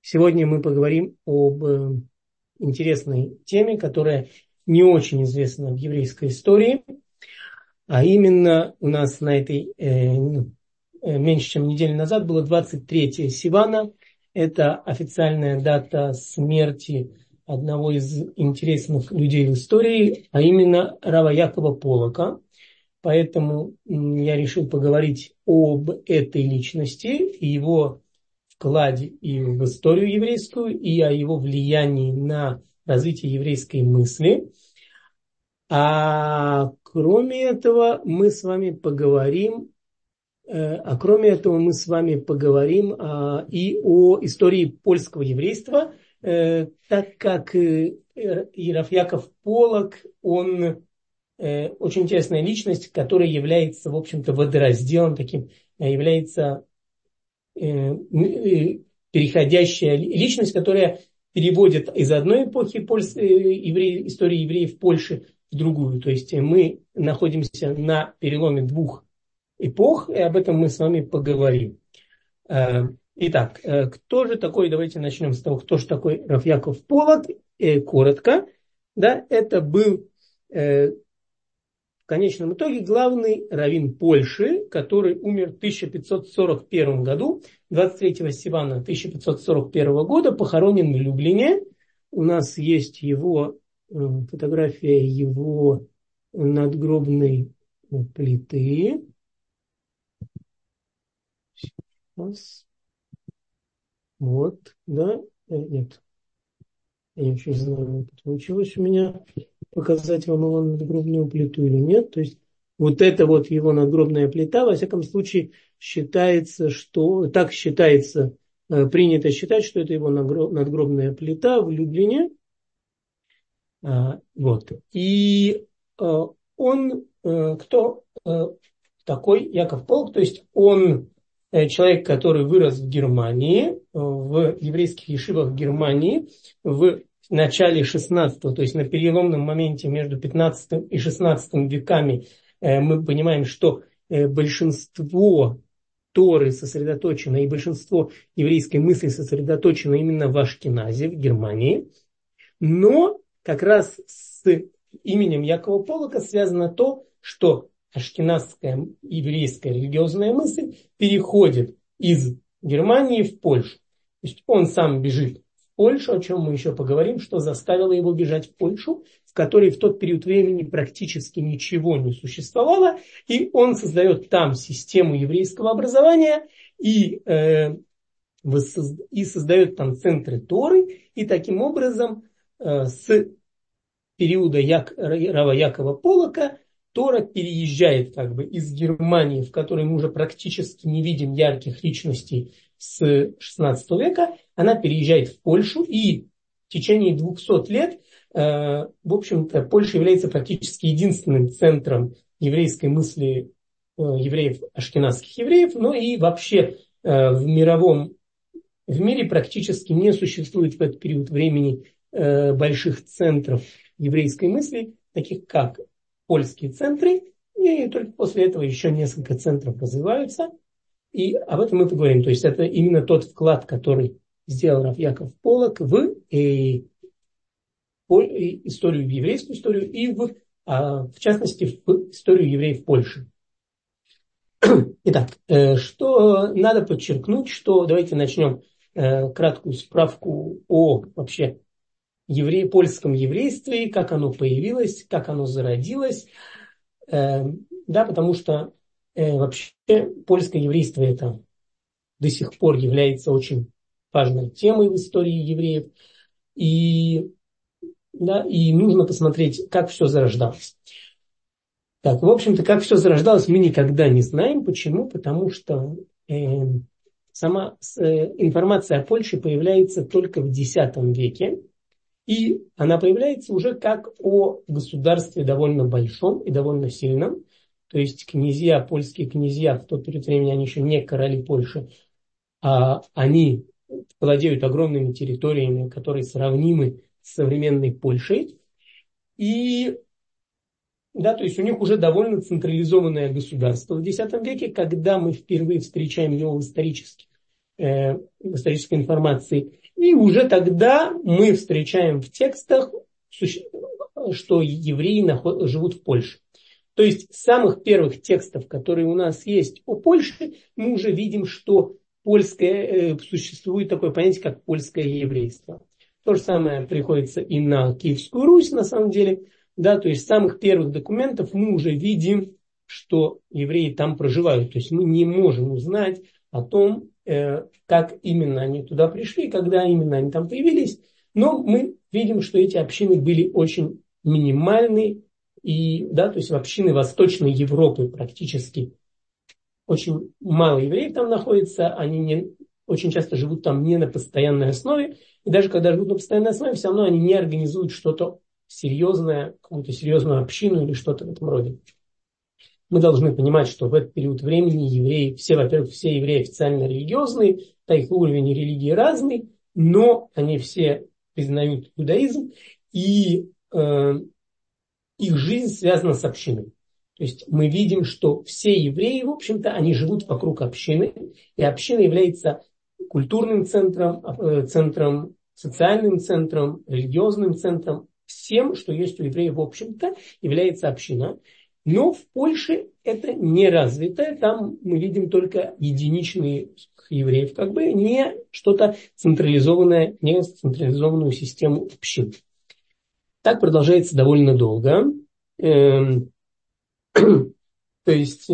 Сегодня мы поговорим об интересной теме, которая не очень известна в еврейской истории, а именно у нас на этой меньше чем неделю назад было 23 Сивана. Это официальная дата смерти одного из интересных людей в истории, а именно рава Якова Полока. Поэтому я решил поговорить об этой личности и его вкладе и в историю еврейскую, и о его влиянии на развитие еврейской мысли. А кроме этого мы с вами поговорим и о истории польского еврейства, так как рав Яков Полок, он очень интересная личность, которая является, в общем-то, водоразделом таким, является переходящая личность, которая переводит из одной эпохи истории евреев в Польше в другую. То есть мы находимся на переломе двух эпох, и об этом мы с вами поговорим. Итак, кто же такой, давайте начнем с того, кто же такой рав Яков Полок, коротко. Да, это был в конечном итоге главный раввин Польши, который умер в 1541 году, 23 Сивана 1541 года, похоронен в Люблине. У нас есть его фотография его надгробной плиты. Сейчас. Вот, да, нет. Я еще не знаю, получилось у меня показать вам его надгробную плиту или нет. То есть вот это вот его надгробная плита, во всяком случае, считается, что так считается, принято считать, что это его надгробная плита в Люблине. Вот. И он, кто такой Яков Полок? То есть он человек, который вырос в Германии, в еврейских ешивах Германии, в начале 16-го, то есть на переломном моменте между 15 и 16 веками. Мы понимаем, что большинство Торы сосредоточено и большинство еврейской мысли сосредоточено именно в Ашкеназе, в Германии. Но как раз с именем Якова Полока связано то, что ашкеназская еврейская религиозная мысль переходит из Германии в Польшу. То есть он сам бежит в Польшу, о чем мы еще поговорим, что заставило его бежать в Польшу, в которой в тот период времени практически ничего не существовало, и он создает там систему еврейского образования и создает там центры Торы, и таким образом с периода рава Якова Полока Тора переезжает как бы из Германии, в которой мы уже практически не видим ярких личностей с 16 века, она переезжает в Польшу, и в течение 200 лет, в общем-то, Польша является практически единственным центром еврейской мысли евреев, ашкеназских евреев, но и вообще в мире практически не существует в этот период времени больших центров еврейской мысли, таких как польские центры, и только после этого еще несколько центров развиваются, и об этом мы поговорим. То есть это именно тот вклад, который сделал рав Яков Полок в историю, в еврейскую историю и в частности в историю евреев Польши. Итак, что надо подчеркнуть, что давайте начнем краткую справку о вообще польском еврействе, как оно появилось, как оно зародилось. Да, потому что вообще польское еврейство это до сих пор является очень важной темой в истории евреев. И нужно посмотреть, как все зарождалось. Так, в общем-то, как все зарождалось, мы никогда не знаем. Почему? Потому что сама информация о Польше появляется только в X веке. И она появляется уже как о государстве довольно большом и довольно сильном. То есть польские князья в тот период времени, они еще не короли Польши, а они владеют огромными территориями, которые сравнимы с современной Польшей. И да, то есть у них уже довольно централизованное государство в X веке, когда мы впервые встречаем его в исторической информации. И уже тогда мы встречаем в текстах, что евреи живут в Польше. То есть с самых первых текстов, которые у нас есть о Польше, мы уже видим, что существует такое понятие, как польское еврейство. То же самое приходится и на Киевскую Русь, на самом деле. Да, то есть с самых первых документов мы уже видим, что евреи там проживают. То есть мы не можем узнать о том, как именно они туда пришли, когда именно они там появились. Но мы видим, что эти общины были очень минимальны. И, да, то есть общины Восточной Европы практически очень мало евреев там находится, они очень часто живут там не на постоянной основе. И даже когда живут на постоянной основе, все равно они не организуют что-то серьезное, какую-то серьезную общину или что-то в этом роде. Мы должны понимать, что в этот период времени евреи, во-первых, все евреи официально религиозные, да, их уровень религии разный, но они все признают иудаизм, и их жизнь связана с общиной. То есть мы видим, что все евреи, в общем-то, они живут вокруг общины, и община является культурным центром, социальным центром, религиозным центром. Всем, что есть у евреев, в общем-то, является община. Но в Польше это не развито. Там мы видим только единичные евреев, как бы не что-то централизованное, не централизованную систему общин. Так продолжается довольно долго. То есть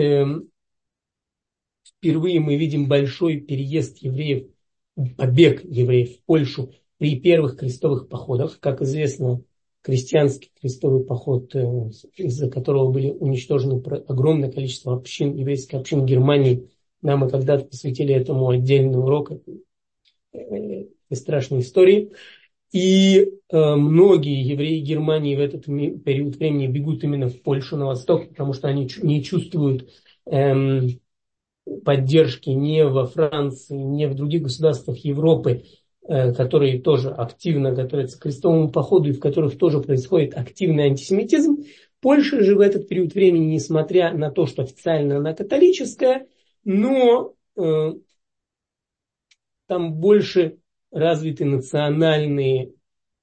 впервые мы видим большой переезд евреев, побег евреев в Польшу при первых крестовых походах. Как известно, крестьянский крестовый поход, из-за которого были уничтожены огромное количество общин, еврейских общин в Германии. Нам мы когда-то посвятили этому отдельный урок этой страшной истории. И многие евреи Германии в этот период времени бегут именно в Польшу, на восток, потому что они не чувствуют поддержки ни во Франции, ни в других государствах Европы, которые тоже активно готовятся к крестовому походу и в которых тоже происходит активный антисемитизм. Польша же в этот период времени, несмотря на то, что официально она католическая, но там больше развиты национальные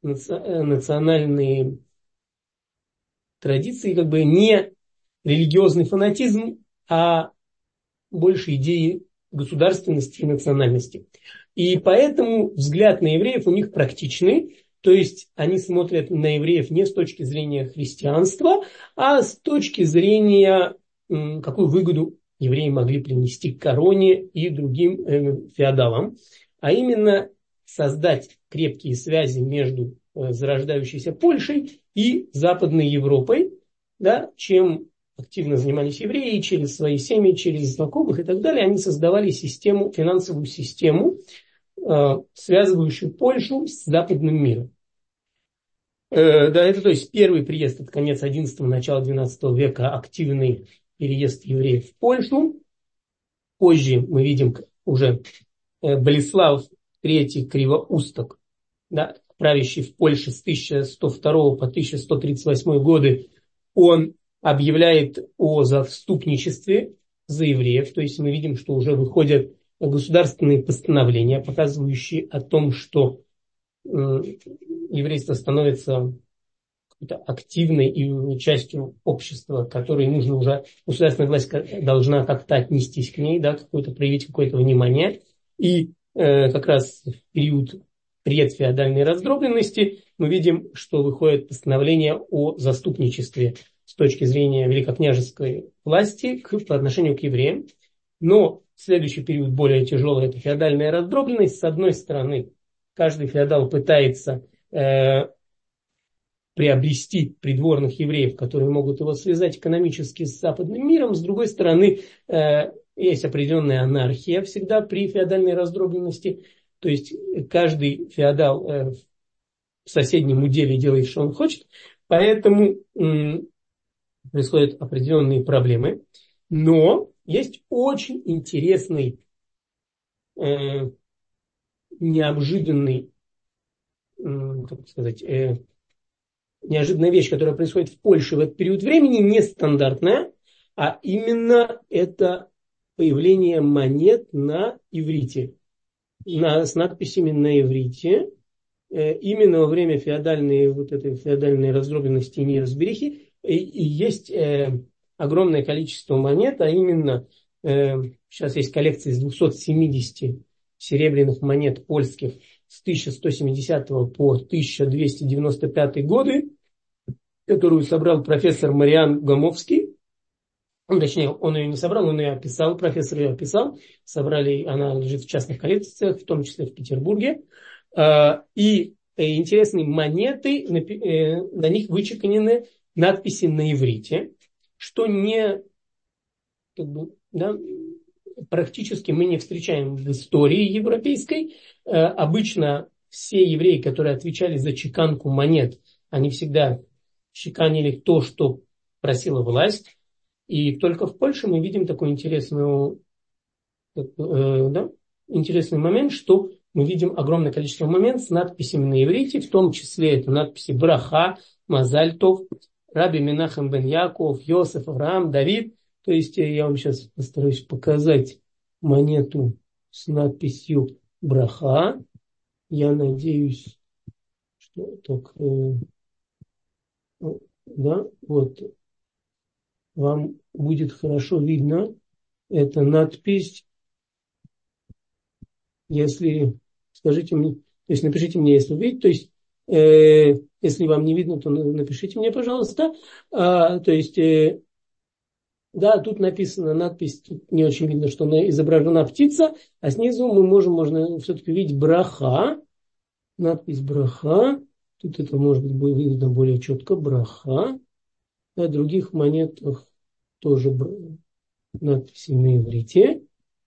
традиции, как бы не религиозный фанатизм, а больше идеи государственности и национальности. И поэтому взгляд на евреев у них практичный, то есть они смотрят на евреев не с точки зрения христианства, а с точки зрения, какую выгоду евреи могли принести к короне и другим феодалам, а именно создать крепкие связи между зарождающейся Польшей и Западной Европой, да, чем активно занимались евреи через свои семьи, через знакомых и так далее. Они создавали финансовую систему, связывающую Польшу с западным миром. Да, это то есть первый приезд, это конец XI, начало XII века, активный переезд евреев в Польшу. Позже мы видим уже Болеслав III Кривоусток, да, правящий в Польше с 1102 по 1138 годы, он объявляет о заступничестве за евреев. То есть мы видим, что уже выходят государственные постановления, показывающие о том, что еврейство становится какой-то активной и частью общества, которой нужно уже, государственная власть должна как-то отнестись к ней, да, проявить какое-то внимание. И как раз в период предфеодальной раздробленности мы видим, что выходит постановление о заступничестве с точки зрения великокняжеской власти по отношению к евреям. Но следующий период более тяжелый, это феодальная раздробленность. С одной стороны, каждый феодал пытается приобрести придворных евреев, которые могут его связать экономически с западным миром. С другой стороны, есть определенная анархия всегда при феодальной раздробленности. То есть каждый феодал в соседнем уделе делает, что он хочет. Поэтому происходят определенные проблемы. Но есть очень интересный, неожиданный, как сказать, неожиданная вещь, которая происходит в Польше в этот период времени, нестандартная, а именно это появление монет на иврите. с надписями на иврите. Именно во время феодальной раздробленности и неразберихи и есть огромное количество монет, а именно сейчас есть коллекция из 270 серебряных монет польских с 1170 по 1295 годы, которую собрал профессор Мариан Гомовский. Точнее, он ее не собрал, он ее описал, профессор ее описал. Собрали, она лежит в частных коллекциях, в том числе в Петербурге. И интересные монеты, на них вычеканены надписи на иврите, что не, да, практически мы не встречаем в истории европейской. Обычно все евреи, которые отвечали за чеканку монет, они всегда чеканили то, что просила власть. И только в Польше мы видим такой интересный момент, что мы видим огромное количество моментов с надписями на иврите, в том числе это надписи Браха, Мазаль Тов, Раби Менахем бен Яков, Йосеф, Авраам, Давид. То есть я вам сейчас постараюсь показать монету с надписью Браха. Я надеюсь, что так, да, вот вам будет хорошо видно. Это надпись. Если скажите мне, то есть напишите мне, если видите, то есть если вам не видно, то напишите мне, пожалуйста. То есть да, тут написана надпись, тут не очень видно, что изображена птица, а снизу можно все-таки видеть браха, надпись браха. Тут это может быть видно более четко, браха. На других монетах тоже надписи на иврите.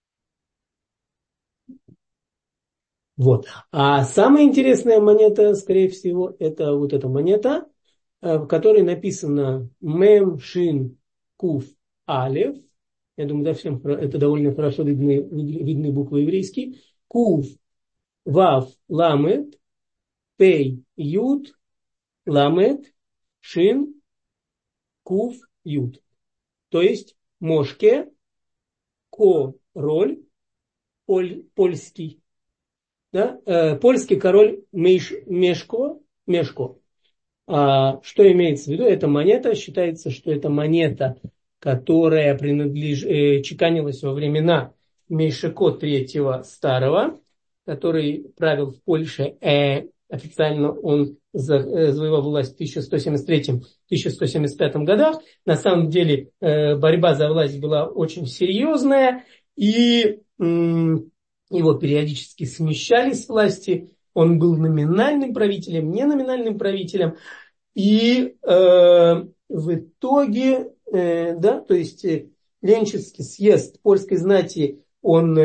Вот. А самая интересная монета, скорее всего, это вот эта монета, в которой написано Мем Шин Куф Алев. Я думаю, да, всем это довольно хорошо видны буквы еврейские. Куф Вав Ламет Пей Ют Ламет Шин Куф Ют. То есть Мошке Король польский. Да? Польский король Мешко. Что имеется в виду? Эта монета, считается, что это монета, которая чеканилась во времена Мешко III Старого, который правил в Польше. Официально он завоевал власть в 1173-1175 годах. На самом деле борьба за власть была очень серьезная, и его периодически смещали с власти. Он был номинальным правителем, не номинальным правителем. И в итоге, да, то есть Ленчинский съезд польской знати, он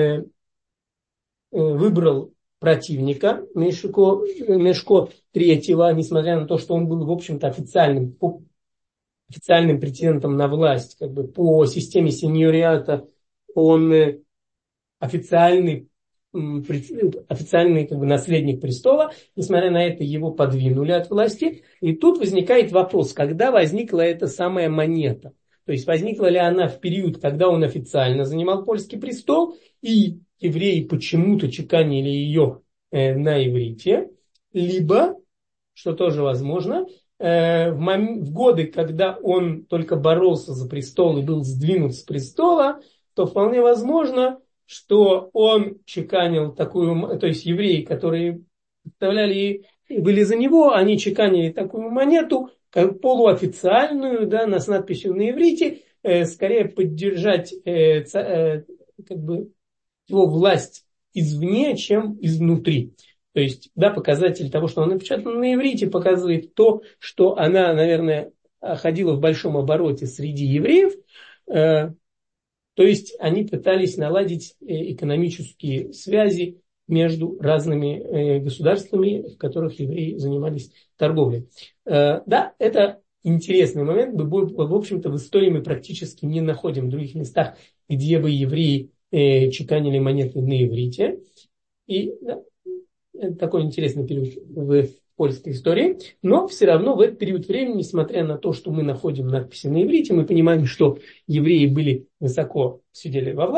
выбрал противника Мешко III, несмотря на то, что он был, в общем-то, официальным претендентом на власть, как бы по системе сеньориата, он официальный как бы наследник престола. Несмотря на это, его подвинули от власти. И тут возникает вопрос, когда возникла эта самая монета. То есть возникла ли она в период, когда он официально занимал польский престол, и евреи почему-то чеканили ее на иврите, либо, что тоже возможно, в годы, когда он только боролся за престол и был сдвинут с престола, то вполне возможно, что он чеканил такую, то есть евреи, которые представляли и были за него, они чеканили такую монету, как полуофициальную, да, с надписью на иврите, скорее поддержать как бы его власть извне, чем изнутри. То есть, да, показатель того, что она напечатана на иврите, показывает то, что она, наверное, ходила в большом обороте среди евреев. То есть они пытались наладить экономические связи между разными государствами, в которых евреи занимались торговлей. Да, это интересный момент. В общем-то, в истории мы практически не находим в других местах, где бы евреи чеканили монеты на иврите. И да, это такой интересный период в польской истории. Но все равно в этот период времени, несмотря на то, что мы находим надписи на иврите, мы понимаем, что евреи были высоко сидели во власти,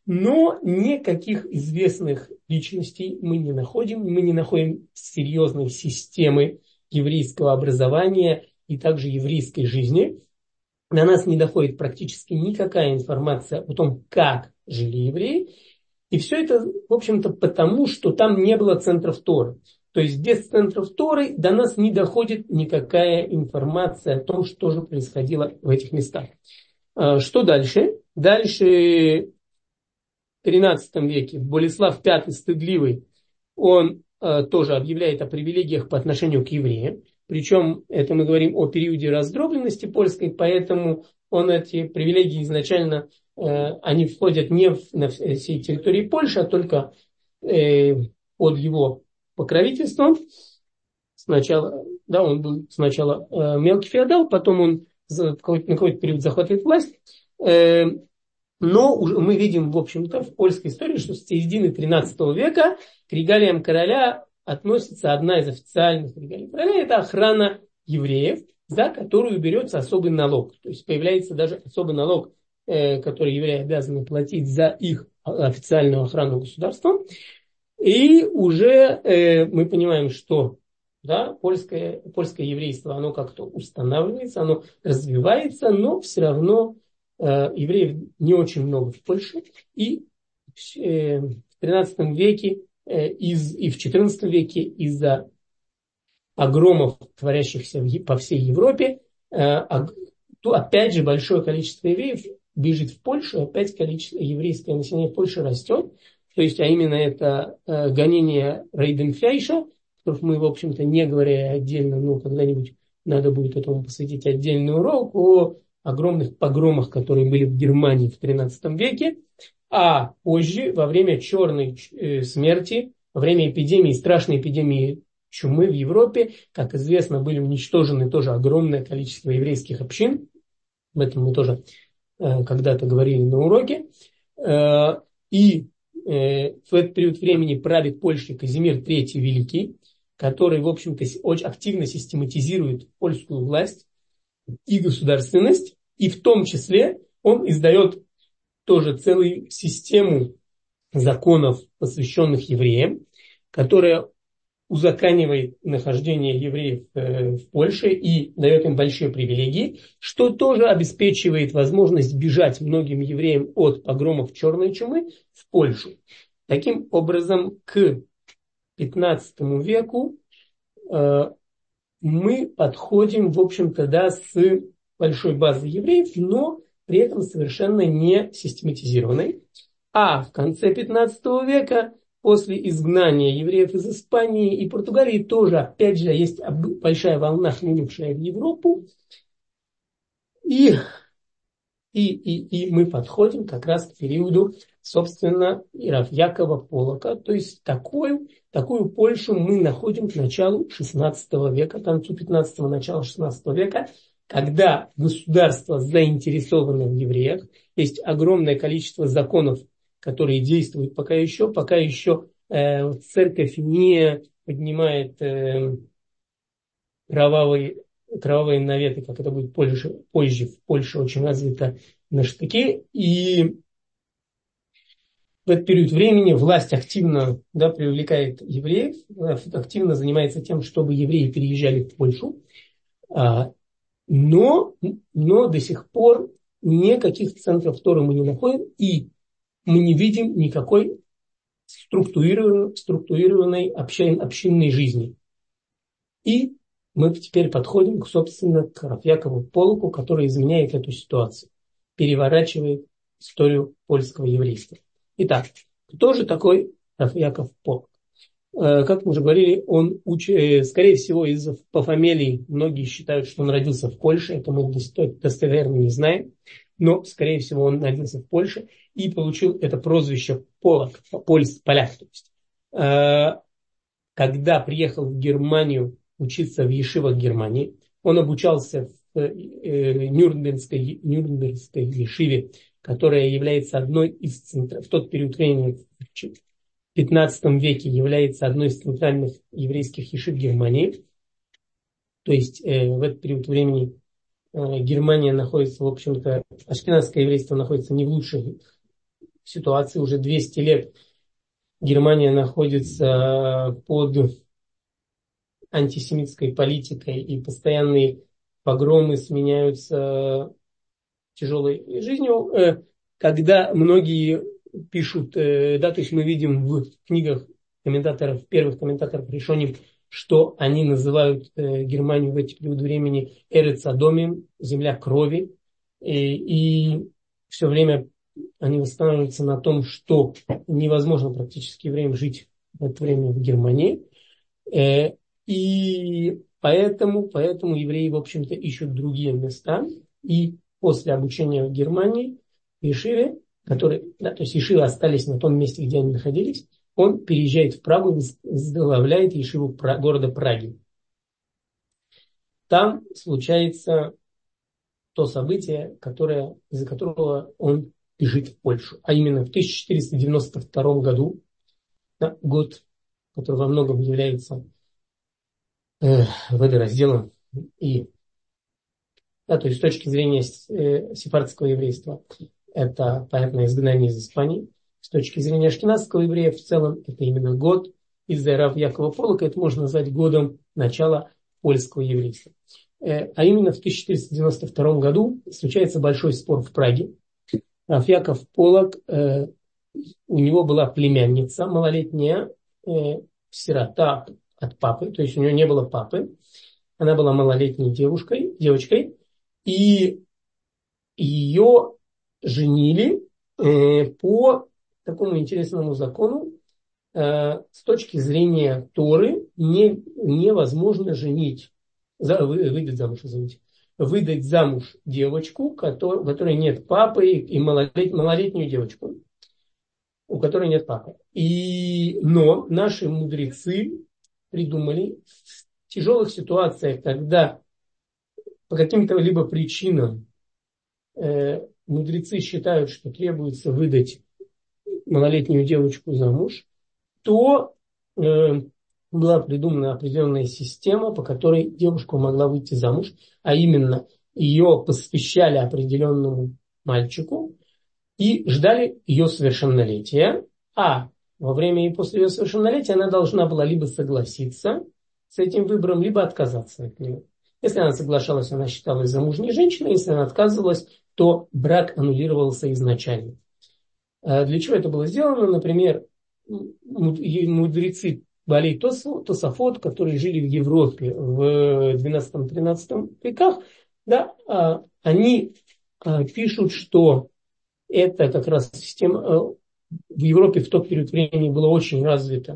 Но никаких известных личностей мы не находим серьезной системы еврейского образования и также еврейской жизни. До нас не доходит практически никакая информация о том, как жили евреи. И все это, в общем-то, потому, что там не было центров Торы. То есть без центров Торы до нас не доходит никакая информация о том, что же происходило в этих местах. Что дальше? Дальше в XIII веке Болеслав V Стыдливый, он тоже объявляет о привилегиях по отношению к евреям. Причем это мы говорим о периоде раздробленности польской, поэтому он эти привилегии изначально, они входят не на всей территории Польши, а только под его покровительством. Сначала, да, он был сначала мелкий феодал, потом он на какой-то период захватывает власть. Но уже мы видим, в общем-то, в польской истории, что с середины XIII века к регалиям короля относится одна из официальных регалий короля, это охрана евреев, за которую берется особый налог. То есть появляется даже особый налог, который евреи обязаны платить за их официальную охрану государством. И уже мы понимаем, что да, польское еврейство, оно как-то устанавливается, оно развивается, но все равно евреев не очень много в Польше. И в XIII веке и в XIV веке из-за погромов, творящихся по всей Европе, то опять же большое количество евреев бежит в Польшу, и опять количество еврейского населения в Польше растет. То есть, а именно это гонение Рейденфляйша, о которых мы, в общем-то, не говоря отдельно, но когда-нибудь надо будет этому посвятить отдельный урок, о огромных погромах, которые были в Германии в XIII веке, а позже, во время черной смерти, во время эпидемии, страшной эпидемии чумы в Европе, как известно, были уничтожены тоже огромное количество еврейских общин. Об этом мы тоже когда-то говорили на уроке. И в этот период времени правит Польшей Казимир III Великий, который, в общем-то, очень активно систематизирует польскую власть и государственность, и в том числе он издает тоже целую систему законов, посвященных евреям, которая узаконивает нахождение евреев в Польше и дает им большие привилегии, что тоже обеспечивает возможность бежать многим евреям от погромов черной чумы в Польшу. Таким образом, к XV веку мы подходим, в общем-то, да, с большой базой евреев, но при этом совершенно не систематизированной. А в конце XV века, после изгнания евреев из Испании и Португалии, тоже, опять же, есть большая волна, хлынувшая в Европу. И мы подходим как раз к периоду, собственно, Рав Якова Полока. То есть такую Польшу мы находим к началу XVI века, к концу XV, началу XVI века, когда государство заинтересовано в евреях. Есть огромное количество законов, которые действуют пока еще церковь не поднимает кровавые наветы, как это будет позже в Польше очень развито на штыки. И в этот период времени власть активно привлекает евреев, активно занимается тем, чтобы евреи переезжали в Польшу. Но до сих пор никаких центров Торы мы не находим, и мы не видим никакой структурированной общинной жизни. И мы теперь подходим, собственно, к Рав Якову Полоку, который изменяет эту ситуацию, переворачивает историю польского еврейства. Итак, кто же такой Рав Яков Полок? Как мы уже говорили, он скорее всего, по фамилии многие считают, что он родился в Польше, это мы достоверно не знаем, но, скорее всего, он родился в Польше и получил это прозвище Полок, поляк. То есть, когда приехал в Германию учиться в ешивах Германии, он обучался в Нюрнбергской ешиве, которая является одной из центров, в тот период времени, в XV веке, является одной из центральных еврейских ешив Германии. То есть в этот период времени Германия находится, в общем-то, ашкеназское еврейство находится не в лучшей ситуации уже 200 лет. Германия находится под антисемитской политикой, и постоянные погромы сменяются тяжелой жизнью, когда многие пишут, да, то есть мы видим в книгах комментаторов, первых комментаторов решений, что они называют Германию в эти период времени Эрец Адомим, земля крови, и все время они восстанавливаются на том, что невозможно практически евреям жить в это время в Германии. И поэтому евреи, в общем-то, ищут другие места. И после обучения в Германии, в Ешиве, то есть Ешивы остались на том месте, где они находились, он переезжает в Прагу и возглавляет Ешиву города Праги. Там случается то событие, из-за которого он бежит в Польшу. А именно в 1492 году, год, который во многом является водоразделом и, то есть с точки зрения сефардского еврейства, это, понятно, изгнание из Испании. С точки зрения ашкеназского еврея в целом это именно год из-за рав Якова Полока, это можно назвать годом начала польского еврейства. А именно в 1492 году случается большой спор в Праге. Рав Яков Полок, у него была племянница малолетняя, сирота от папы, то есть у нее не было папы. Она была малолетней девочкой, и ее женили по такому интересному закону. С точки зрения Торы невозможно выдать замуж девочку, у которой нет папы, и малолетнюю девочку, у которой нет папы. Но наши мудрецы придумали в тяжелых ситуациях, когда по каким-то либо причинам мудрецы считают, что требуется выдать малолетнюю девочку замуж, то была придумана определенная система, по которой девушка могла выйти замуж, а именно ее посвящали определенному мальчику и ждали ее совершеннолетия, а во время и после ее совершеннолетия она должна была либо согласиться с этим выбором, либо отказаться от него. Если она соглашалась, она считалась замужней женщиной, если она отказывалась, то брак аннулировался изначально. Для чего это было сделано? Например, мудрецы Баалей Тосафот, которые жили в Европе в 12-13 веках, да, они пишут, что это как раз система в Европе в тот период времени была очень развита,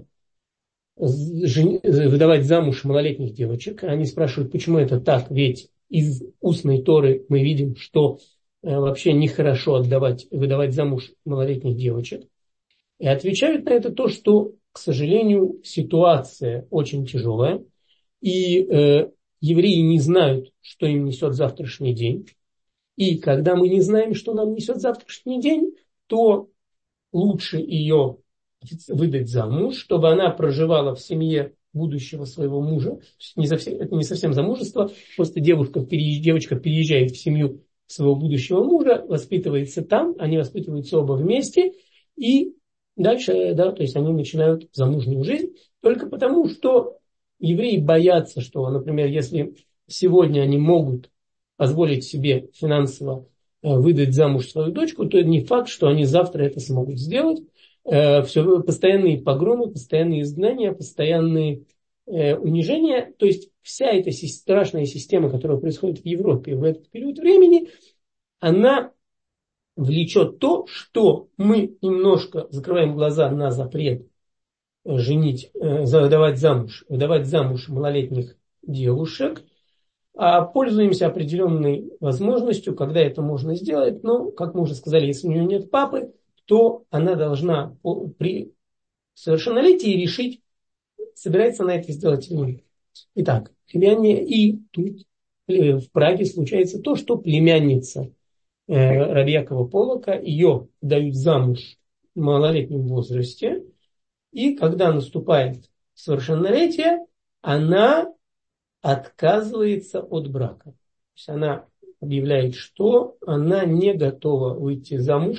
выдавать замуж малолетних девочек. Они спрашивают, почему это так, ведь из устной Торы мы видим, что вообще нехорошо выдавать замуж малолетних девочек. И отвечают на это то, что, к сожалению, ситуация очень тяжелая, и евреи не знают, что им несет завтрашний день. И когда мы не знаем, что нам несет завтрашний день, то лучше ее выдать замуж, чтобы она проживала в семье будущего своего мужа. Это не совсем замужество, просто девочка переезжает в семью своего будущего мужа, воспитывается там, они воспитываются оба вместе, и дальше, да, то есть они начинают замужнюю жизнь, только потому, что евреи боятся, что, например, если сегодня они могут позволить себе финансово выдать замуж свою дочку, то это не факт, что они завтра это смогут сделать. Все, постоянные погромы, постоянные изгнания, постоянные унижения. То есть вся эта страшная система, которая происходит в Европе в этот период времени, она влечет то, что мы немножко закрываем глаза на запрет выдавать замуж малолетних девушек, а пользуемся определенной возможностью, когда это можно сделать. Но, как мы уже сказали, если у нее нет папы, то она должна при совершеннолетии решить, собирается она это сделать или нет. Итак, и тут в Праге случается то, что племянница раби Якова Полока, ее дают замуж в малолетнем возрасте, и когда наступает совершеннолетие, она отказывается от брака. То есть она объявляет, что она не готова выйти замуж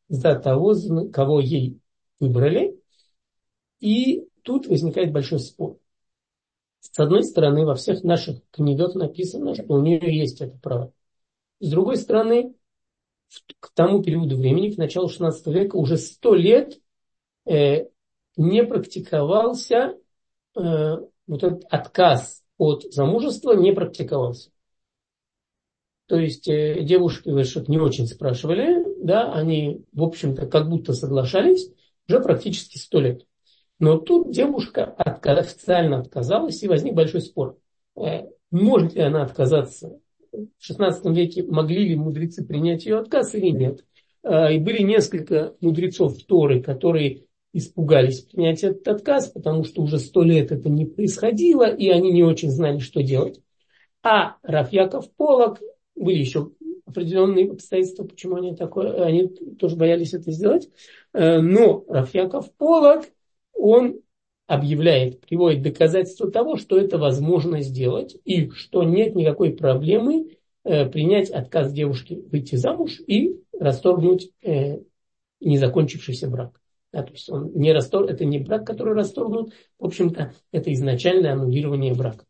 за того, кого ей выбрали. И тут возникает большой спор. С одной стороны, во всех наших книгах написано, что у нее есть это право. С другой стороны, к тому периоду времени, к началу XVI века, уже 100 лет не практиковался, вот этот отказ от замужества не практиковался. То есть девушки, что-то не очень спрашивали, да, они, в общем-то, как будто соглашались уже практически 100 лет. Но тут девушка официально отказалась, и возник большой спор. Может ли она отказаться? В XVI веке могли ли мудрецы принять ее отказ или нет? И были несколько мудрецов Торы, которые испугались принять этот отказ, потому что уже 100 лет это не происходило, и они не очень знали, что делать. А Рав Яков Полок, были еще определенные обстоятельства, почему они тоже боялись это сделать. Но Рав Яков Полок, он приводит доказательства того, что это возможно сделать, и что нет никакой проблемы принять отказ девушки выйти замуж и расторгнуть незакончившийся брак. Да, то есть это не брак, который расторгнут, в общем-то, это изначальное аннулирование брака.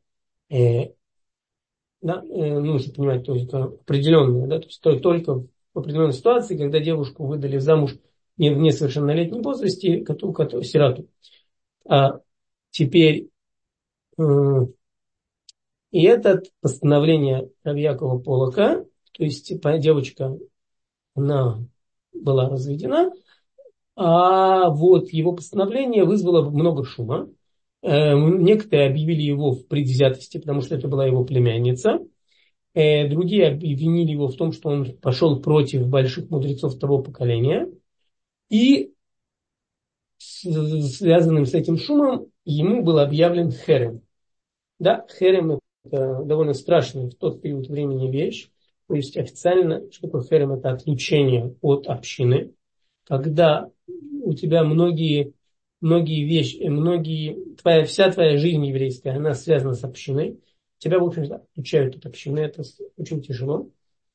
Да, нужно понимать, то есть это определенное, да, то есть только в определенной ситуации, когда девушку выдали замуж в несовершеннолетнем возрасте, сироту. А теперь и это постановление Рав Якова Полока, то есть девочка, она была разведена, а вот его постановление вызвало много шума. Некоторые объявили его в предвзятости, потому что это была его племянница. Другие обвинили его в том, что он пошел против больших мудрецов того поколения. И связанным с этим шумом ему был объявлен херем. Да, херем – это довольно страшная в тот период времени вещь. То есть официально, что такое херем? Это отлучение от общины. Когда у тебя вся твоя жизнь еврейская, она связана с общиной. Тебя, в общем-то, отлучают от общины. Это очень тяжело.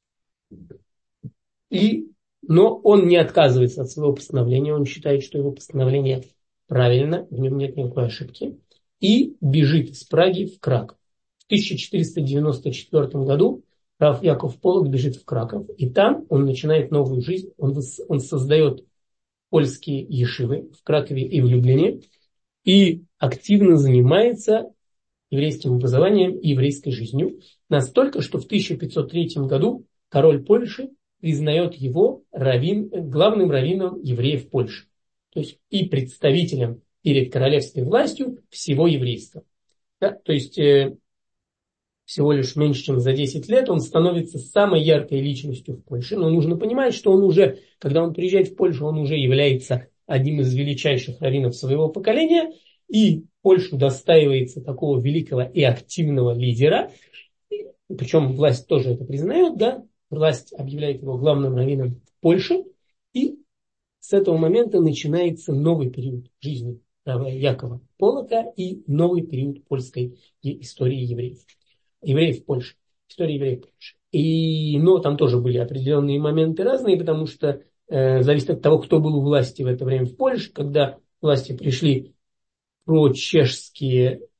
Но он не отказывается от своего постановления. Он считает, что его постановление правильно, в нем нет никакой ошибки. И бежит из Праги в Краков. В 1494 году Рав Яков Полок бежит в Краков. И там он начинает новую жизнь. Он создает польские ешивы в Кракове и в Люблине. И активно занимается еврейским образованием и еврейской жизнью. Настолько, что в 1503 году король Польши признает его главным раввином евреев Польши. То есть и представителем перед королевской властью всего еврейства. Да, то есть всего лишь меньше, чем за 10 лет он становится самой яркой личностью в Польше. Но нужно понимать, что когда он приезжает в Польшу, он уже является одним из величайших раввинов своего поколения. И Польшу достаивается такого великого и активного лидера. Причем власть тоже это признает, да? Власть объявляет его главным раввином Польши. И с этого момента начинается новый период жизни Рава Якова Полока и новый период польской истории евреев. Евреев в Польше. История евреев в Польше. Но там тоже были определенные моменты разные, потому что зависит от того, кто был у власти в это время в Польше. Когда к власти пришли прочешские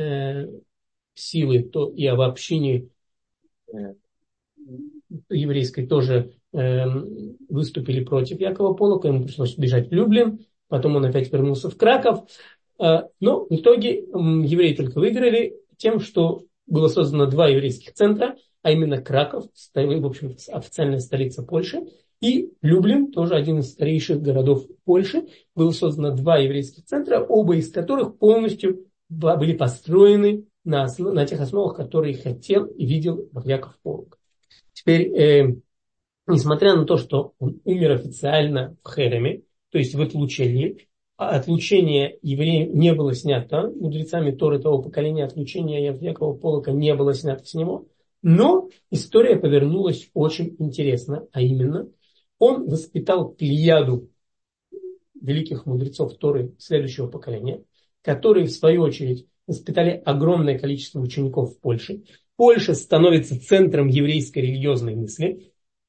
силы, то и об общине еврейской тоже выступили против Якова Полока. Ему пришлось бежать в Люблин. Потом он опять вернулся в Краков. Но в итоге евреи только выиграли тем, что было создано 2 еврейских центра, а именно Краков, в общем, официальная столица Польши, и Люблин, тоже один из старейших городов Польши. Было создано 2 еврейских центра, оба из которых полностью были построены на тех основах, которые хотел и видел Яков Полок. Теперь, несмотря на то, что он умер официально в Хереме, то есть в отлучении, отлучение евреев не было снято, мудрецами Торы того поколения отлучения Якова Полока не было снято с него, но история повернулась очень интересно, а именно он воспитал плеяду великих мудрецов Торы следующего поколения, которые в свою очередь воспитали огромное количество учеников в Польше. Польша становится центром еврейской религиозной мысли.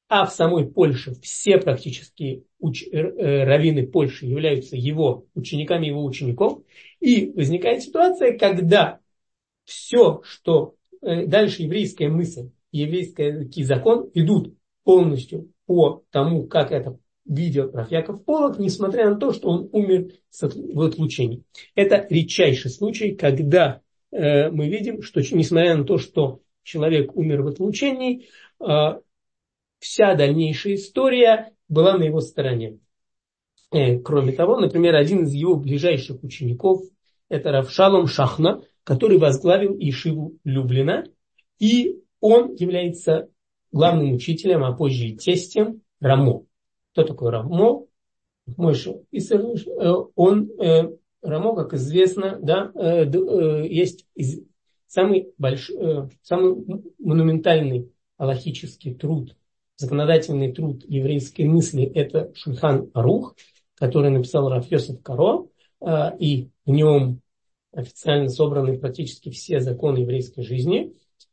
а в самой Польше все практически раввины Польши являются его учениками, его учеников. И возникает ситуация, когда все, что дальше еврейская мысль, еврейский закон идут полностью по тому, как это видел Рав Яков Полок, несмотря на то, что он умер в отлучении. Это редчайший случай, когда мы видим, что несмотря на то, что человек умер в отлучении, вся дальнейшая история была на его стороне. Кроме того, например, один из его ближайших учеников, это Рав Шалом Шахна, который возглавил Ешиву Люблина, и он является главным учителем, а позже и тестем Рамо. Кто такой Рамо? Мойша Исерлиш, он, Рамо, как известно, да, есть самый монументальный алахический труд, законодательный труд еврейской мысли, это Шульхан Арух, который написал Рав Йосеф Каро, и в нем официально собраны практически все законы еврейской жизни.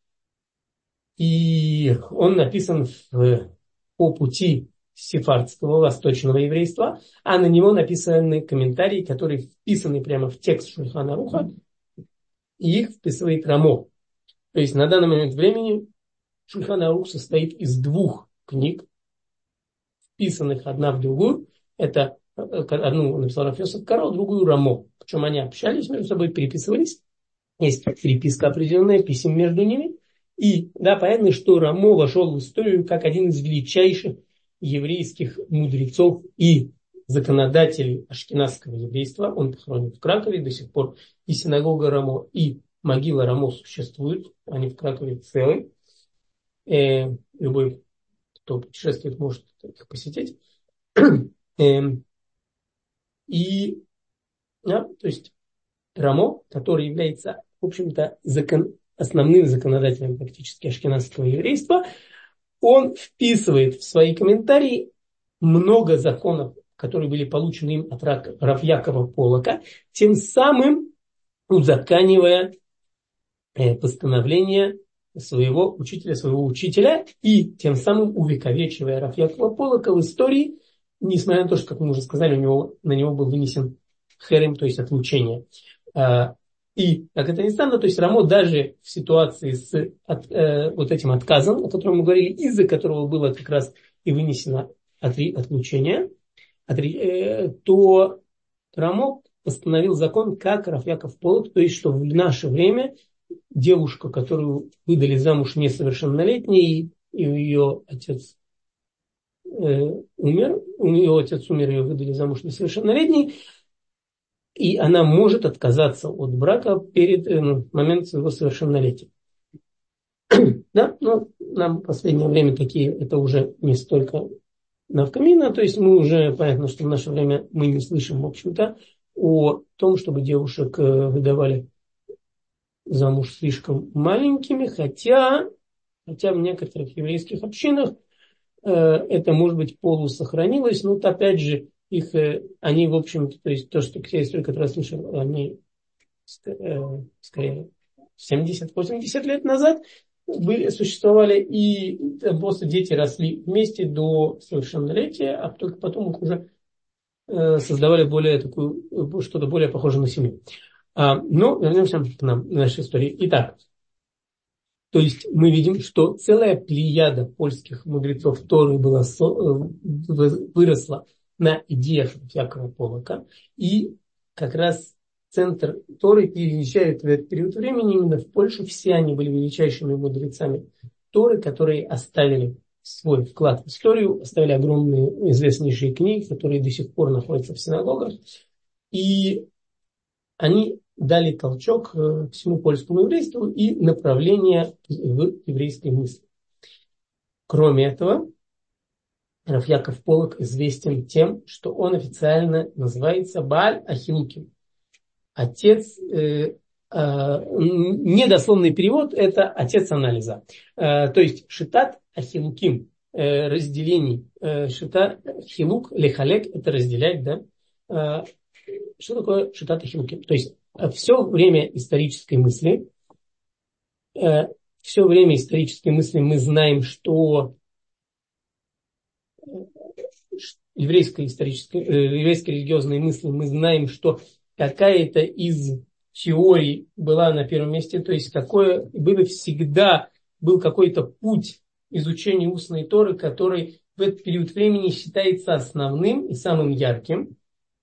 И он написан по пути сефардского восточного еврейства, а на него написаны комментарии, которые вписаны прямо в текст Шульхана Аруха, и их вписывает Рамо. То есть на данный момент времени Шульхан Арух состоит из двух книг, вписанных одна в другую. Это одну написал Рав Йосеф Каро, другую Рамо. Причем они общались между собой, переписывались. Есть переписка определенная, писем между ними. И да, понятно, что Рамо вошел в историю как один из величайших еврейских мудрецов и законодателей ашкеназского еврейства. Он похоронен в Кракове, до сих пор и синагога Рамо, и могила Рамо существуют. Они в Кракове целые. Любой, кто путешествует, может их посетить. И да, то есть Рамо, который является, в общем-то, основным законодателем практически ашкеназского еврейства, он вписывает в свои комментарии много законов, которые были получены им от Рав Якова Полока, тем самым узаконивая постановление своего учителя, и тем самым увековечивая Рав Якова Полока в истории, несмотря на то, что, как мы уже сказали, на него был вынесен херем, то есть отлучение. И, как это ни странно, то есть Рамо даже в ситуации с вот этим отказом, о котором мы говорили, из-за которого было как раз и вынесено отлучение, то Рамо постановил закон, как Рав Яков Полок, то есть, что в наше время девушка, которую выдали замуж несовершеннолетней, и ее отец умер, ее выдали замуж несовершеннолетней, и она может отказаться от брака перед моментом своего совершеннолетия. Да, но нам в последнее время такие, это уже не столько навкамина, то есть мы уже, понятно, что в наше время мы не слышим, в общем-то, о том, чтобы девушек выдавали замуж слишком маленькими, хотя в некоторых еврейских общинах это, может быть, полусохранилось, но опять же, они, в общем-то, то есть то, что я историю, который я слышал, они скорее 70-80 лет назад существовали, и просто дети росли вместе до совершеннолетия, а только потом их уже создавали что-то более похожее на семью. Но вернемся к нашей истории. Итак, то есть мы видим, что целая плеяда польских мудрецов Торы выросла на идеях Якова Полока, и как раз центр Торы переезжает в этот период времени именно в Польшу. Все они были величайшими мудрецами Торы, которые оставили свой вклад в историю, оставили огромные известнейшие книги, которые до сих пор находятся в синагогах, и они дали толчок всему польскому еврейству и направление в еврейской мысли. Кроме этого, Рав Яков Полок известен тем, что он официально называется Бааль Ахилуким. Отец, недословный перевод, это отец анализа. То есть Шитат Ахилуким, разделений. Шита Хилук, лехалек, это разделять, да. Что такое Шитат Ахилуким? То есть все время исторической мысли мы знаем, что еврейской исторической, еврейской религиозной мысли мы знаем, что какая-то из теорий была на первом месте, то есть был какой-то путь изучения устной Торы, который в этот период времени считается основным и самым ярким.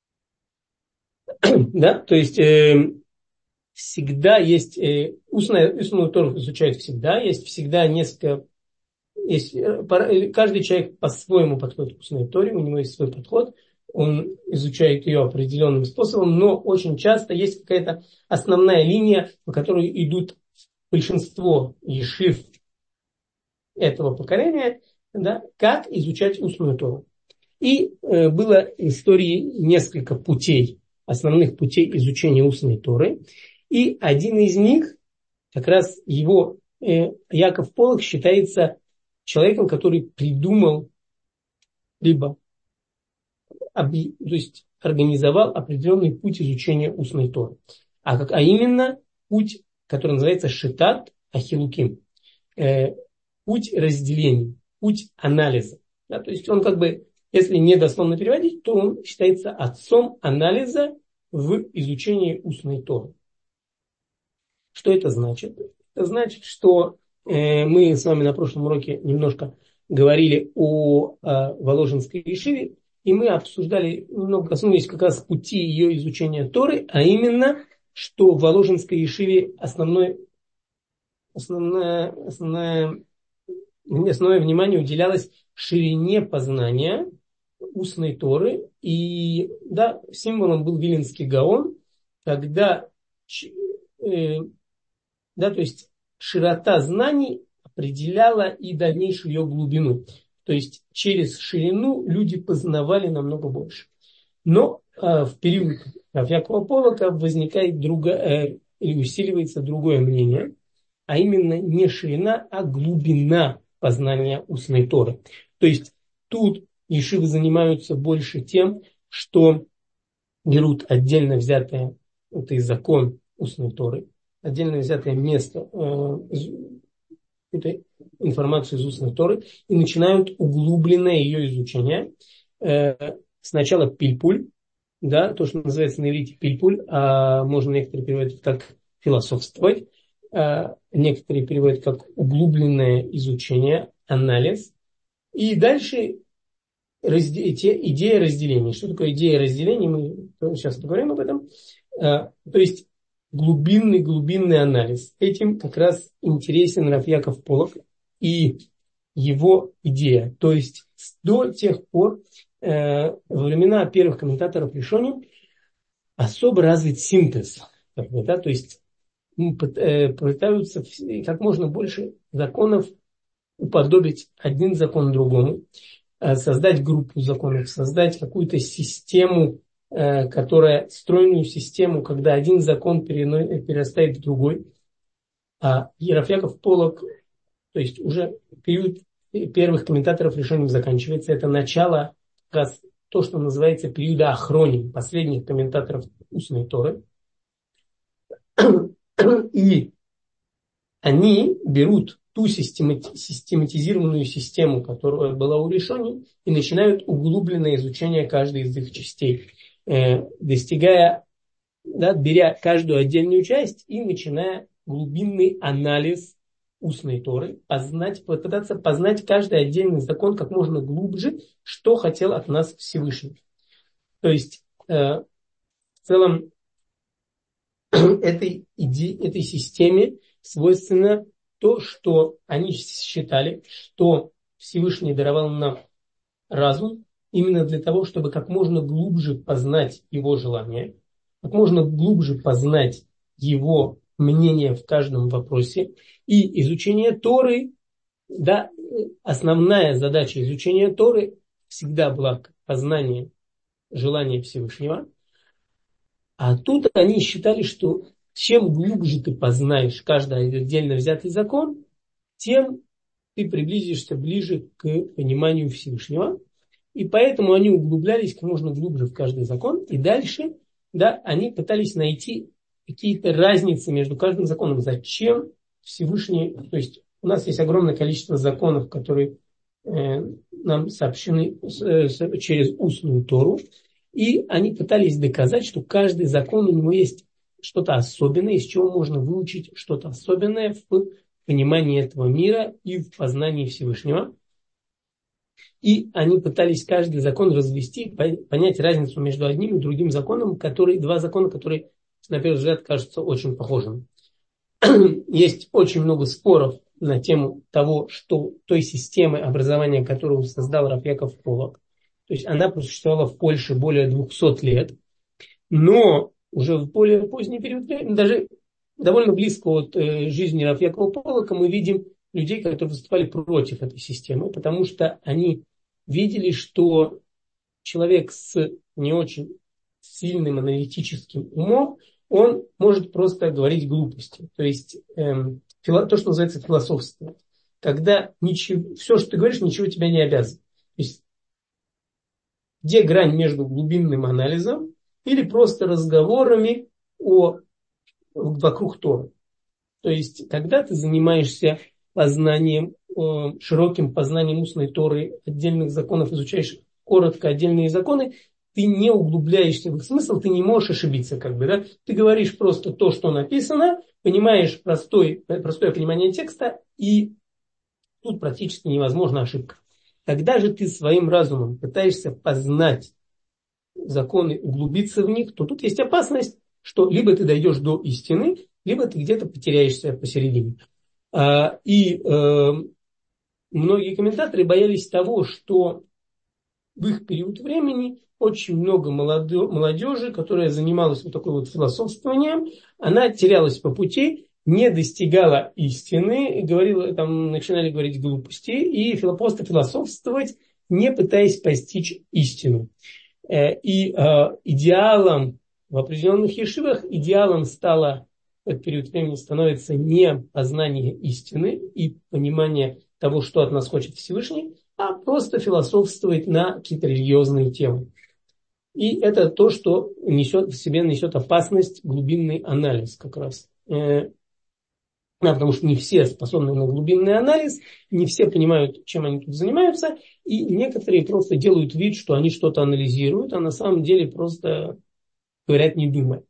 Да? То есть всегда есть устную Тору изучают всегда, есть всегда несколько. Каждый человек по-своему подходит к устной Торе, у него есть свой подход, он изучает ее определенным способом, но очень часто есть какая-то основная линия, по которой идут большинство ешив этого поколения, да, как изучать устную Тору. И было в истории несколько путей, основных путей изучения устной Торы, и один из них, как раз Яков Полок считается человеком, который придумал, либо то есть организовал определенный путь изучения устной Торы. А именно путь, который называется Шитат Ахилуким. Путь разделений, путь анализа. Да, то есть он если не дословно переводить, то он считается отцом анализа в изучении устной Торы. Что это значит? Это значит, что мы с вами на прошлом уроке немножко говорили о Воложенской ешиве, и мы обсуждали, немного коснулись как раз пути ее изучения Торы, а именно, что в Воложенской ешиве основное внимание уделялось ширине познания устной Торы, и да, символом был Виленский Гаон, когда то есть широта знаний определяла и дальнейшую ее глубину. То есть через ширину люди познавали намного больше. Но в период Якова Полока возникает или усиливается другое мнение, а именно не ширина, а глубина познания устной Торы. То есть тут ешивы занимаются больше тем, что берут отдельно взятое, это и закон устной Торы, отдельно взятое место, эту информацию из устной Торы и начинают углубленное ее изучение. Сначала пильпуль, да, то, что называется на иврите пильпуль, а можно некоторые переводят как философствовать, некоторые переводят как углубленное изучение, анализ. И дальше идея разделения. Что такое идея разделения? Мы сейчас поговорим об этом. То есть глубинный анализ. Этим как раз интересен Рав Яков Полок и его идея. То есть до тех пор, во времена первых комментаторов Ришоним, особо развит синтез. Да, то есть пытаются как можно больше законов уподобить один закон другому, создать группу законов, создать какую-то систему, стройную систему, когда один закон перерастает в другой. А Рав Яков Полок, то есть уже период первых комментаторов Ришоним заканчивается, это начало, как раз то, что называется периода Ахроним, последних комментаторов устной Торы. И они берут ту систематизированную систему, которая была у Ришоним, и начинают углубленное изучение каждой из их частей, беря каждую отдельную часть и начиная глубинный анализ устной Торы, попытаться познать каждый отдельный закон как можно глубже, что хотел от нас Всевышний. То есть в целом этой системе свойственно то, что они считали, что Всевышний даровал нам разум именно для того, чтобы как можно глубже познать его желания, как можно глубже познать его мнение в каждом вопросе. И изучение Торы, да, основная задача изучения Торы всегда была познание желания Всевышнего. А тут они считали, что чем глубже ты познаешь каждый отдельно взятый закон, тем ты приблизишься ближе к пониманию Всевышнего. И поэтому они углублялись как можно глубже в каждый закон. И дальше, да, они пытались найти какие-то разницы между каждым законом. Зачем Всевышний... То есть у нас есть огромное количество законов, которые нам сообщены через устную Тору. И они пытались доказать, что каждый закон у него есть что-то особенное, из чего можно выучить что-то особенное в понимании этого мира и в познании Всевышнего. И они пытались каждый закон развести, понять разницу между одним и другим законом, два закона, которые, на первый взгляд, кажутся очень похожими. Есть очень много споров на тему того, что той системы образования, которую создал Рав Яков Полок, то есть она просуществовала в Польше более 200 лет, но уже в более поздний период времени, даже довольно близко от жизни Рав Якова Полока, мы видим людей, которые выступали против этой системы, потому что они видели, что человек с не очень сильным аналитическим умом, он может просто говорить глупости. То есть то, что называется философствовать. Когда все, что ты говоришь, ничего тебя не обязывает. То есть где грань между глубинным анализом или просто разговорами вокруг Торы. То есть когда ты занимаешься познанием, широким познанием устной Торы, отдельных законов, изучаешь коротко отдельные законы, ты не углубляешься в их смысл, ты не можешь ошибиться. Да? Ты говоришь просто то, что написано, понимаешь простое понимание текста, и тут практически невозможна ошибка. Когда же ты своим разумом пытаешься познать законы, углубиться в них, то тут есть опасность, что либо ты дойдешь до истины, либо ты где-то потеряешься посередине. И многие комментаторы боялись того, что в их период времени очень много молодежи, которая занималась вот такой вот философствованием, она терялась по пути, не достигала истины, начинали говорить глупости и просто философствовать, не пытаясь постичь истину. И идеалом в определенных ешивах, идеалом стало в этот период времени становится не познание истины и понимание того, что от нас хочет Всевышний, а просто философствовать на какие-то религиозные темы. И это то, что в себе несет опасность, глубинный анализ как раз. Потому что не все способны на глубинный анализ, не все понимают, чем они тут занимаются, и некоторые просто делают вид, что они что-то анализируют, а на самом деле просто говорят, не думая.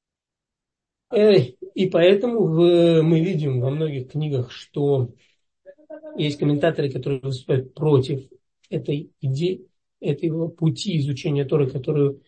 И поэтому мы видим во многих книгах, что есть комментаторы, которые выступают против этой идеи, этого пути изучения Торы, которую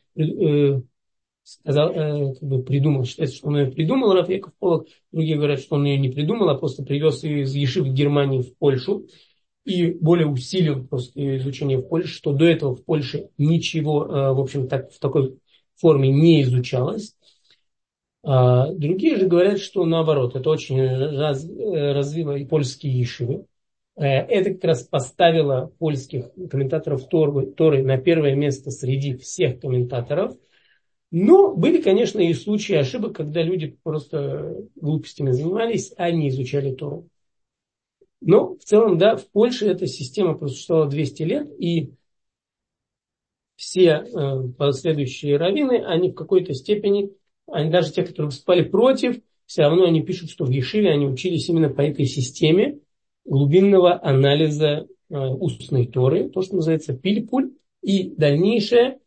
придумал. Считается, что он ее придумал, Рав Яков Полок. Другие говорят, что он ее не придумал, а просто привез ее из ешив в Германии в Польшу и более усилил просто ее изучение в Польше, что до этого в Польше ничего, в общем, в такой форме не изучалось. Другие же говорят, что наоборот, это очень развило и польские ешивы. Это как раз поставило польских комментаторов Торы на первое место среди всех комментаторов. Но были, конечно, и случаи ошибок, когда люди просто глупостями занимались, а не изучали Тору. Но в целом, да, в Польше эта система просуществовала 200 лет, и все последующие раввины, они в какой-то степени, даже те, которые выступали против, все равно они пишут, что в Ешиве они учились именно по этой системе глубинного анализа устной Торы, то, что называется пильпуль, и дальнейшее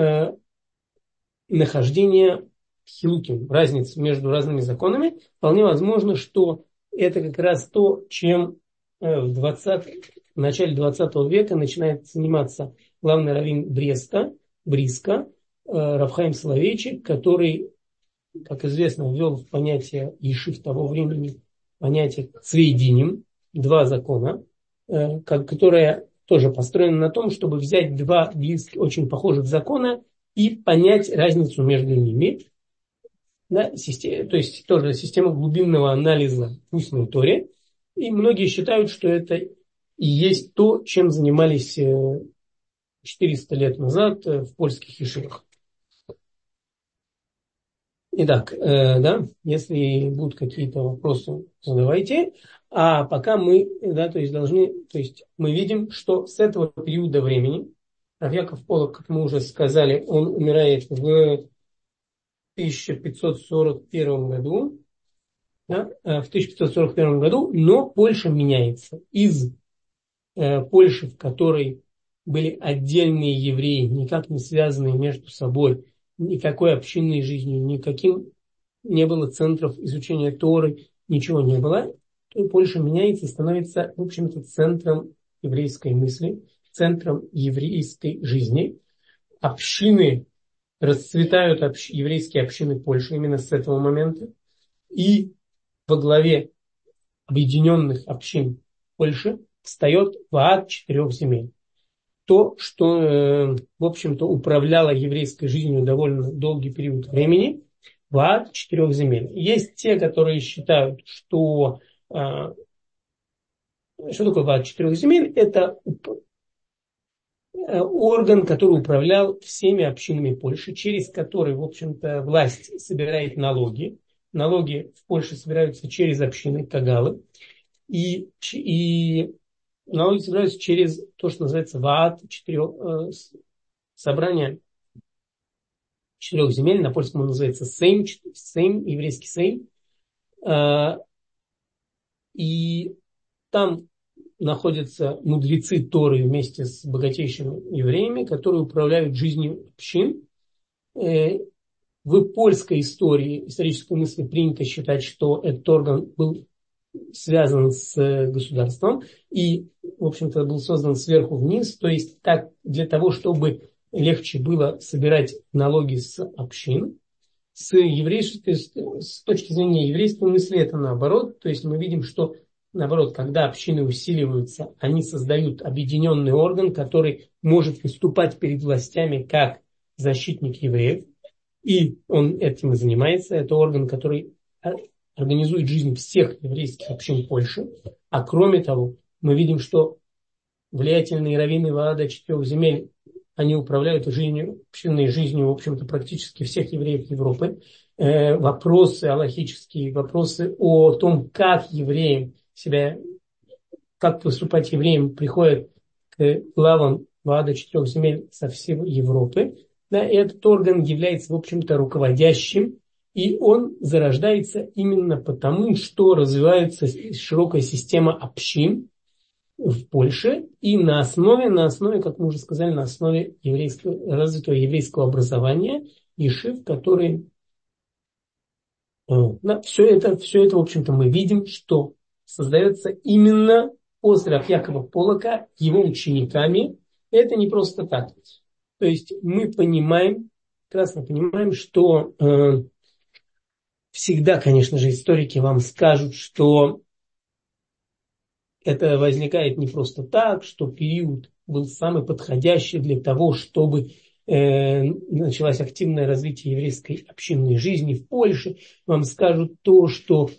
нахождение хилуким, разницы между разными законами. Вполне возможно, что это как раз то, чем в начале 20 века начинает заниматься главный раввин Бриска, Рав Хаим Соловейчик, который, как известно, ввел в понятие ешив того времени понятие цвейдиним, два закона, которое тоже построено на том, чтобы взять два близких, очень похожих закона и понять разницу между ними. Да, то есть тоже система глубинного анализа в устной Торе. И многие считают, что это и есть то, чем занимались 400 лет назад в польских ешивах. Итак, да, если будут какие-то вопросы, задавайте. А пока мы, да, то есть мы видим, что с этого периода времени Рав Яков Полок, как мы уже сказали, он умирает в 1541 году, да, в 1541 году, но Польша меняется из Польши, в которой были отдельные евреи, никак не связанные между собой, никакой общинной жизнью, никаким не было центров изучения Торы, ничего не было, то Польша меняется и становится, в общем-то, центром еврейской мысли, центром еврейской жизни. Общины расцветают, еврейские общины Польши именно с этого момента. И во главе объединенных общин Польши встает Ваад четырех земель. То, что, в общем-то, управляло еврейской жизнью довольно долгий период времени, Ваад четырех земель. Есть те, которые считают, что такое Ваад четырех земель? Это орган, который управлял всеми общинами Польши, через который, в общем-то, власть собирает налоги. Налоги в Польше собираются через общины Кагалы. И налоги собираются через то, что называется Ваад, собрание четырех земель. На польском он называется Сейм, еврейский Сейм. И там находятся мудрецы Торы вместе с богатейшими евреями, которые управляют жизнью общин. В польской истории, исторической мысли принято считать, что этот орган был связан с государством и, в общем-то, был создан сверху вниз, то есть так для того, чтобы легче было собирать налоги с общин. С точки зрения еврейской мысли это наоборот, то есть мы видим, что наоборот, когда общины усиливаются, они создают объединенный орган, который может выступать перед властями как защитник евреев, и он этим и занимается. Это орган, который организует жизнь всех еврейских общин Польши. А кроме того, мы видим, что влиятельные раввины Ваада четырех земель, они управляют общинной жизнью, в общем-то, практически всех евреев Европы. Вопросы алахические, вопросы о том, как евреям как поступать евреям, приходят к главам Ваада четырех земель со всей Европы. Да, и этот орган является, в общем-то, руководящим, и он зарождается именно потому, что развивается широкая система общин в Польше, и на основе, как мы уже сказали, на основе развитого еврейского образования, ешив, который... все это, в общем-то, мы видим, что создается именно после Якова Полока его учениками. Это не просто так. То есть мы прекрасно понимаем, что всегда, конечно же, историки вам скажут, что это возникает не просто так, что период был самый подходящий для того, чтобы началось активное развитие еврейской общинной жизни в Польше. Вам скажут то, что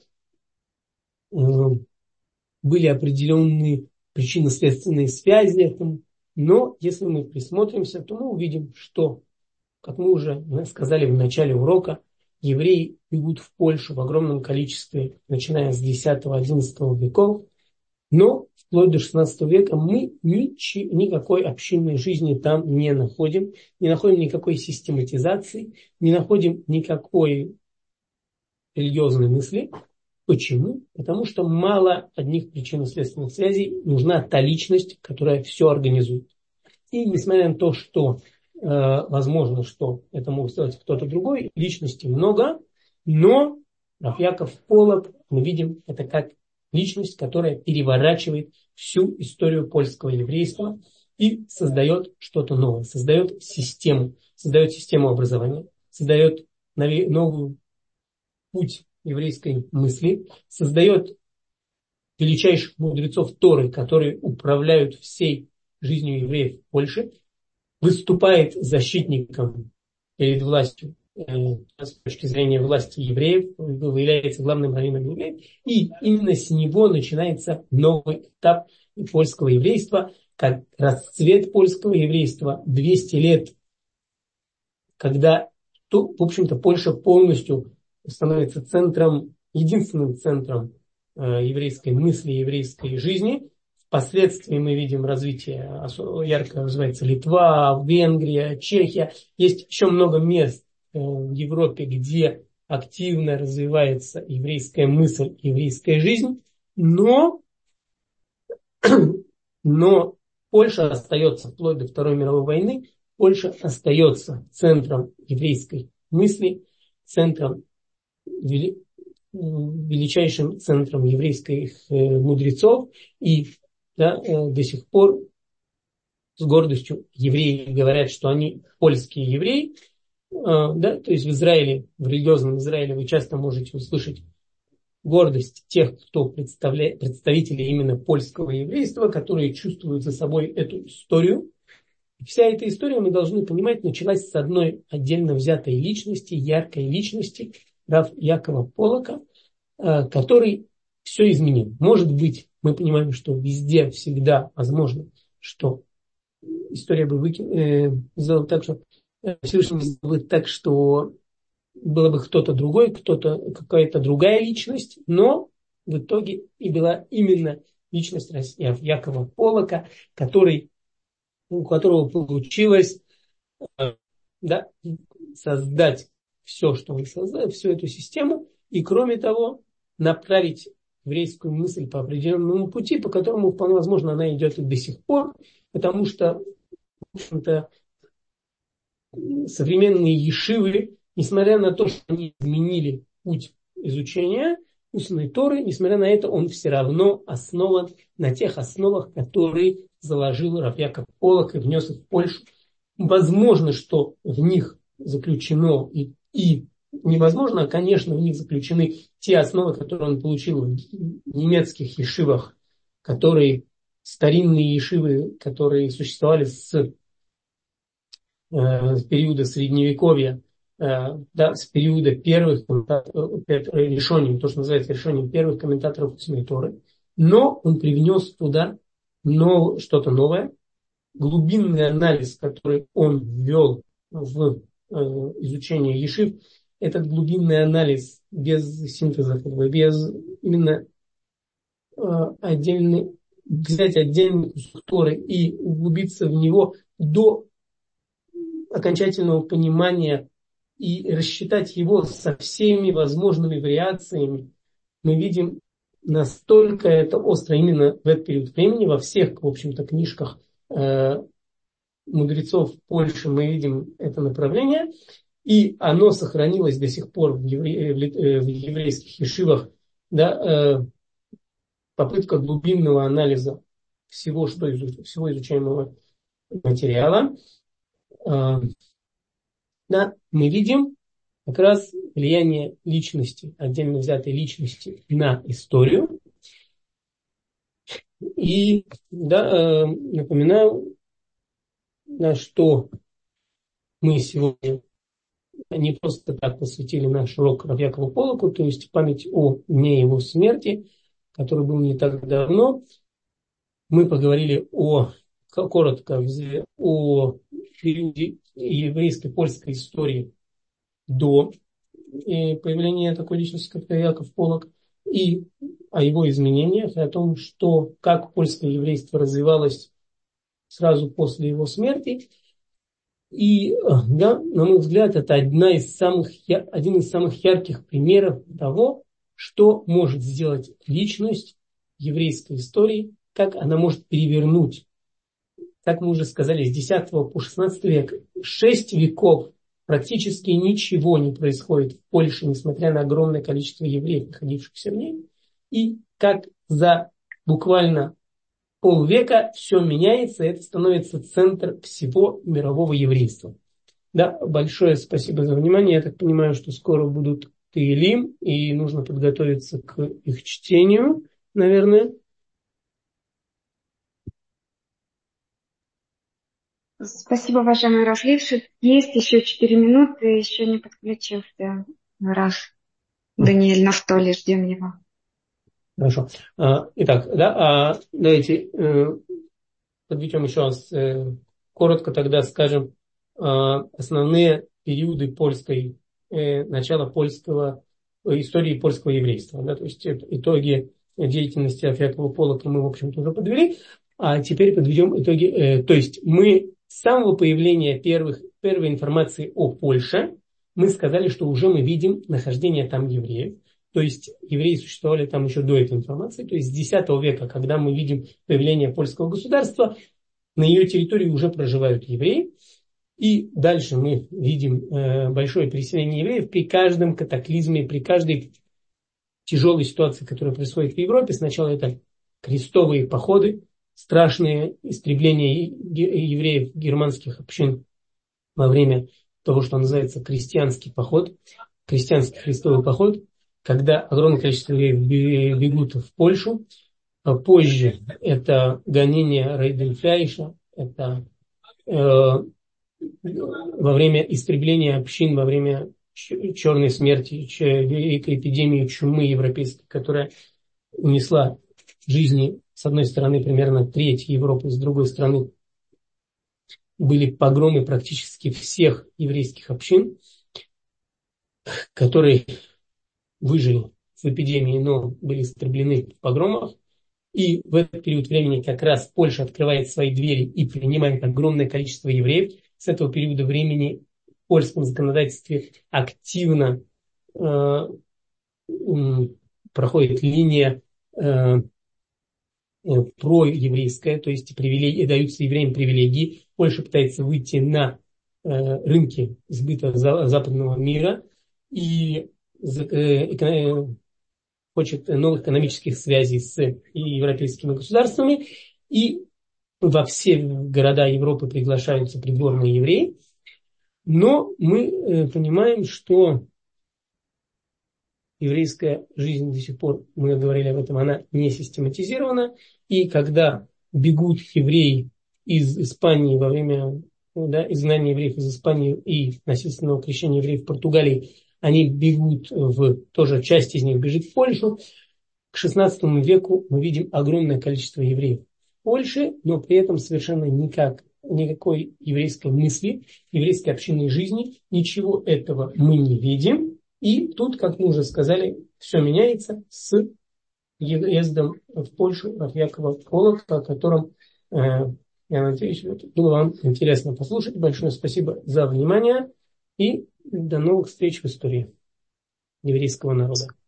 были определенные причинно-следственные связи этому. Но если мы присмотримся, то мы увидим, что, как мы уже сказали в начале урока, евреи бегут в Польшу в огромном количестве, начиная с X-XI веков, но вплоть до XVI века мы никакой общинной жизни там не находим никакой систематизации, не находим никакой религиозной мысли. Почему? Потому что мало одних причинно-следственных связей, нужна та личность, которая все организует. И несмотря на то, что возможно, что это может сделать кто-то другой, личностей много, но Рав Яков Полок, мы видим, это как личность, которая переворачивает всю историю польского еврейства и создает что-то новое, создает систему образования, создает новый путь еврейской мысли, создает величайших мудрецов Торы, которые управляют всей жизнью евреев в Польше, выступает защитником перед властью с точки зрения власти евреев, является главным раввином евреев, и именно с него начинается новый этап польского еврейства, как расцвет польского еврейства 200 лет, когда, в общем-то, Польша полностью становится единственным центром еврейской мысли, еврейской жизни. Впоследствии мы видим развитие, ярко развивается Литва, Венгрия, Чехия. Есть еще много мест в Европе, где активно развивается еврейская мысль, еврейская жизнь. Но Но Польша остается, вплоть до Второй мировой войны, Польша остается центром еврейской мысли, центром, величайшим центром еврейских мудрецов. И до сих пор с гордостью евреи говорят, что они польские евреи. То есть в Израиле, в религиозном Израиле вы часто можете услышать гордость тех, кто представители именно польского еврейства, которые чувствуют за собой эту историю. И вся эта история, мы должны понимать, началась с одной отдельно взятой личности, яркой личности, Рав Якова Полока, который все изменил. Может быть, мы понимаем, что везде всегда возможно, что история бы сделала так, что Всевышний сделал так, что было бы кто-то другой, какая-то другая личность, но в итоге и была именно личность Якова Полока, у которого получилось создать все, что он создал, всю эту систему, и кроме того, направить еврейскую мысль по определенному пути, по которому, вполне возможно, она идет и до сих пор, потому что, в общем-то, современные ешивы, несмотря на то, что они изменили путь изучения устной Торы, несмотря на это, он все равно основан на тех основах, которые заложил Рав Яков Полок и внес их в Польшу. Возможно, что в них заключено и невозможно, конечно, в них заключены те основы, которые он получил в немецких ешивах, старинные ешивы, которые существовали с периода Средневековья, с периода первых решений, то, что называется решением первых комментаторов устной Торы, но он привнес туда что-то новое, глубинный анализ, который он ввел в изучение ешив, этот глубинный анализ без синтеза, без именно взять отдельный кусок Торы и углубиться в него до окончательного понимания и рассчитать его со всеми возможными вариациями, мы видим, настолько это остро именно в этот период времени. Во всех, в общем-то, книжках мудрецов Польши мы видим это направление, и оно сохранилось до сих пор в еврейских ешивах, попытка глубинного анализа всего изучаемого материала. Мы видим как раз влияние личности, отдельно взятой личности на историю. И напоминаю, что мы сегодня не просто так посвятили наш урок Рав Якову Полоку, то есть в память о дне его смерти, который был не так давно. Мы поговорили коротко о периоде еврейской польской истории до появления такой личности, как Яков Полок, и о его изменениях, и о том, как польское еврейство развивалось сразу после его смерти. И, на мой взгляд, это один из самых ярких примеров того, что может сделать личность еврейской истории, как она может перевернуть. Как мы уже сказали, с X по XVI век, 6 веков практически ничего не происходит в Польше, несмотря на огромное количество евреев, находившихся в ней. И как за буквально полвека все меняется, и это становится центр всего мирового еврейства. Большое спасибо за внимание. Я так понимаю, что скоро будут Теилим, и нужно подготовиться к их чтению, наверное. Спасибо, уважаемый Рав Лившиц. Есть еще 4 минуты, еще не подключился Рав Даниэль на столе, ждем его. Хорошо. Итак, давайте подведем еще раз, коротко тогда скажем основные периоды начала истории польского еврейства. То есть итоги деятельности Рав Якова Полока мы, в общем-то, уже подвели. А теперь подведем итоги. То есть мы с самого появления первой информации о Польше, мы сказали, что уже мы видим нахождение там евреев. То есть евреи существовали там еще до этой информации. То есть с X века, когда мы видим появление польского государства, на ее территории уже проживают евреи. И дальше мы видим большое переселение евреев при каждом катаклизме, при каждой тяжелой ситуации, которая происходит в Европе. Сначала это крестовые походы, страшные истребления евреев германских общин во время того, что называется крестьянский поход, крестьянский крестовый поход, когда огромное количество евреев бегут в Польшу. А позже это гонение Рейденфляйша, это во время истребления общин, во время черной смерти, великой эпидемии чумы европейской, которая унесла жизни, с одной стороны, примерно треть Европы, с другой стороны, были погромы практически всех еврейских общин, которые выжили в эпидемии, но были истреблены в погромах. И в этот период времени как раз Польша открывает свои двери и принимает огромное количество евреев. С этого периода времени в польском законодательстве активно проходит линия проеврейская, то есть даются евреям привилегии. Польша пытается выйти на рынки сбыта западного мира и хочет новых экономических связей с европейскими государствами. И во все города Европы приглашаются придворные евреи. Но мы понимаем, что еврейская жизнь до сих пор, мы говорили об этом, она не систематизирована. И когда бегут евреи из Испании во время изгнания евреев из Испании и насильственного крещения евреев в Португалии, они бегут тоже часть из них бежит в Польшу. К XVI веку мы видим огромное количество евреев в Польше, но при этом совершенно никакой еврейской мысли, еврейской общинной жизни, ничего этого мы не видим. И тут, как мы уже сказали, все меняется с въездом в Польшу Рав Якова Полока, о котором, я надеюсь, было вам интересно послушать. Большое спасибо за внимание и до новых встреч в истории еврейского народа.